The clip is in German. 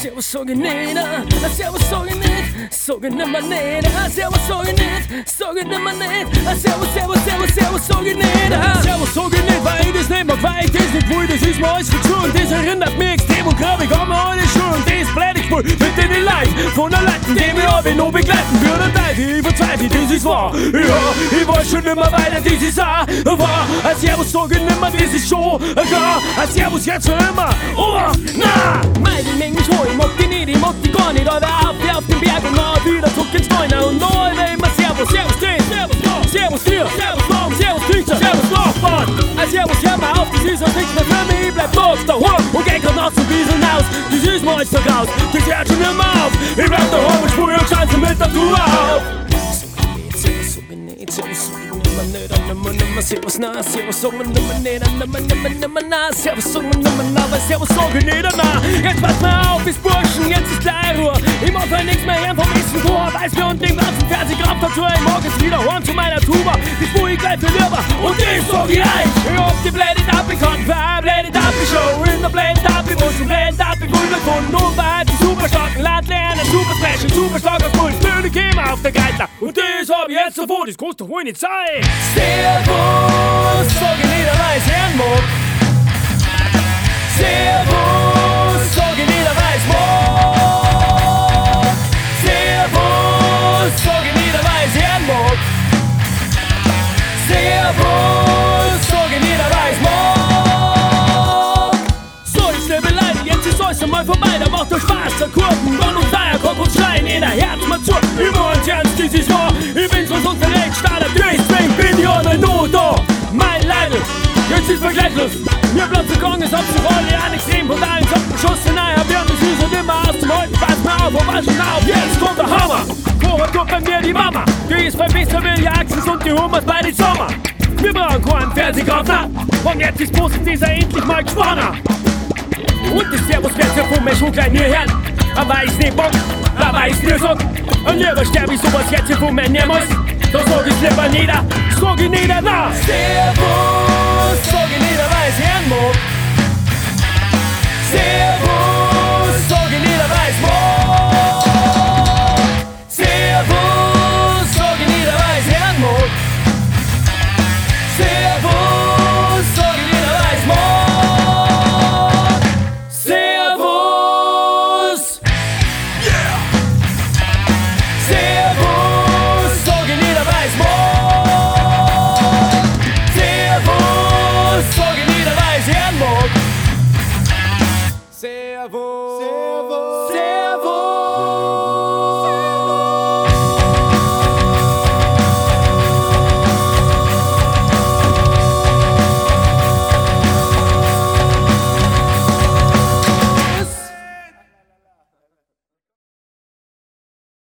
Servus sag ich nicht, Servus sag ich nicht, sag ich nimmer nicht, Servus sag ich nicht, sag ich nimmer nicht, Servus, Servus, Servus, Servus sag ich nicht, Servus sag ich nicht, weil ich das nicht mag, weil ich das nicht will, das ist mir alles zu und das erinnert mich extrem und glaub ich hab mir alles schon und das predigt voll mit den Leuten von der Leuten, die mich alle noch begleiten würden, ich verzweifle, das ist wahr, ja, ich weiß schon nimmer weiter, das ist auch wahr, Servus sag ich nimmer, das ist schon klar, Servus jetzt noch immer, oh, na, mein, die mengen mich hoch, ich mag die nicht, ich mag die gar nicht, aber auf den Berg und noch wieder zurück ins Neuner und neu immer Servus, Servus dir, Servus Gott, Servus dir, Servus Baum, Servus Teacher, Servus Nachbarn, Servus, hör mal auf, das ist auch nichts mehr für mich, ich bleib doch daheim und geh grad noch so ein bisschen aus, das ist mir alles vergraut, das hört schon immer auf, ich bleib daheim und spur und schalte mit der Tour auf. Servus, nimmer nicht, nimmer Servus, na, Servus, sag mir nimmer nicht, nimmer na, Servus, sag mir nimmer na, weil Servus sag ich nicht, na. Jetzt pass mal auf, bis Burschen, jetzt ist gleich Ruhe. Ich mag halt nichts mehr hören vom nächsten Tor, weil's mir und dem ganzen Fernsehkraft dazu. Ich mag jetzt wieder heim zu meiner Tuba, die spur ich gleich für lieber und das sag ich euch. Ich hab die Blade abgekannt, für eine Blade Show in der Blade Up-Bus und Blade Up-Gulden von nur bei die super starken Leute lernen, super special, super starker Puls, Blöde käme auf der Geitler und das hab ich jetzt sofort, das kostet doch wohl nicht Zeit. Servus, sag ich nicht, weil ich's hören mag. Servus, sag ich nicht, weil ich's mag. Servus, sag ich nicht, weil ich's hören mag. Servus, sag ich nicht, weil ich's mag. So, ich liebe Leute, jetzt ist alles einmal vorbei, da macht euch Spaß, der Kurven, Ron und Dreier, Kopf und Schlein, jeder Herz mal zu, über uns ernst, das ist wahr, ich bin's, was uns verrät, startet, deswegen bin ich ohne Not da, mein Leidl, jetzt ist vergleichlos, mir bleibt gegangen, es hat sich alle an extrem von allen Socken geschossen, naja, wir haben das ist und immer auszuhalten, pass mal auf, und was schon auf, jetzt kommt der Hammer, vorher tut bei mir die Mama, die ist bei Mr. Willi Axels und die Hummers bei den Sommer, wir brauchen keinen Fernsehgartner, und jetzt ist Posten dieser endlich mal gespannt. Und das Servus wird ja von mir schon gleich nie hören. Aber ich's nicht bock, aber ich's nur sag. Und lieber sterb ich sowas jetzt hier von mir niemals. Da sag ich's lieber nieder, sag ich nieder nach. Servus, sag ich nieder, weil ich's hören mag. Servus.